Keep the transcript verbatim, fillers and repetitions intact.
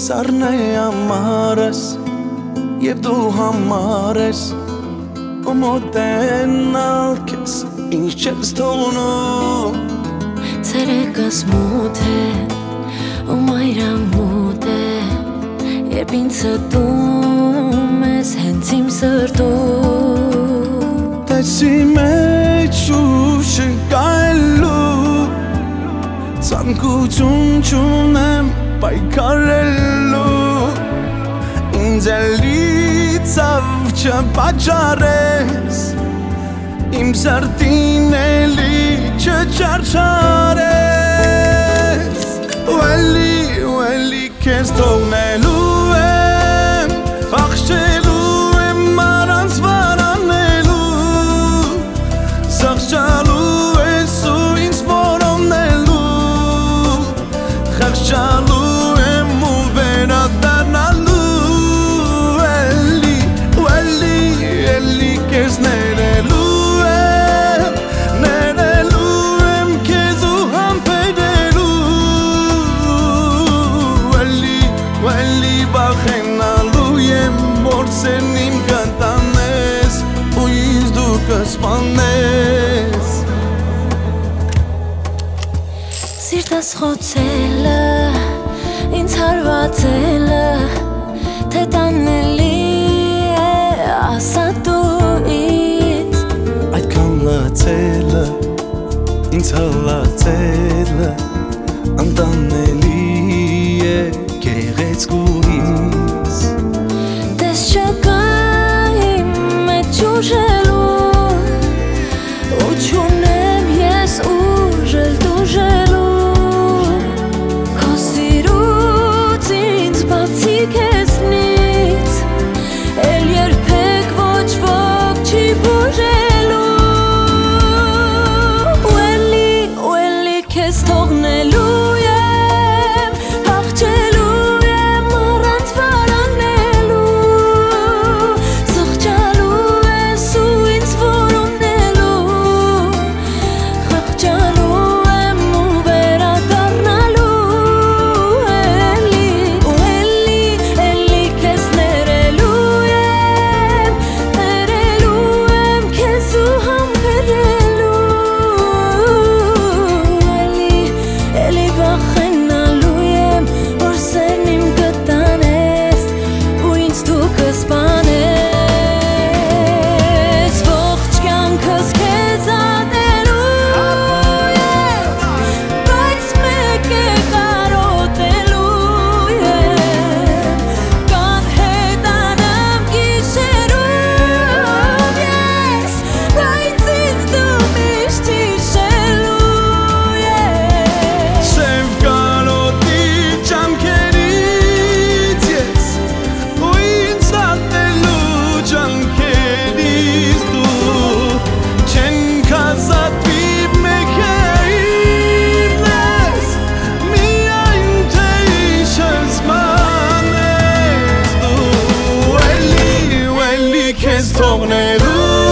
Սարն է ամարս Եվ դու համար ես Ու մոտենալ քեզ Ինչ չես թողնում Ցերեկս մութ է Ու մայրամուտ է Երբ ինձ ստում ես հենց իմ սրտում Տեսի մեջ ուշ կայլու Ցանկություն չունեմ պայքարելու Ինձ էլի ցավ չպաճառես Իմ սրտին էլի չչարչարես Ու էլի, ու էլի քեզ թողնելու եմ Փախչելու եմ առանց վարանելու Սաղճալու ես ու ինձ որոնելու Խղճալու եմ ու վերադառնալու Էլի, ու էլի, էլի քեզ ներելու Սեն իմ կտանես ու ինձ դու կսպանես Սիրտս խոցելը, ինձ հարվածելը Թե տանելի է ասա դու ինձ Այդքան լացելը, ինձ հալացելը Անտանելի է գեղեցկուհիս Ուժելու ու չունեմ ես ուժել դուժելու Քո սիրուց ինձ բացի քեզնից Էլ երբեք ոչ ոք չի բուժելու Ու էլի, ու էլի քեզ թողնելու եմ Փախչելու եմ առանց վարանելու Քեզ թողնելու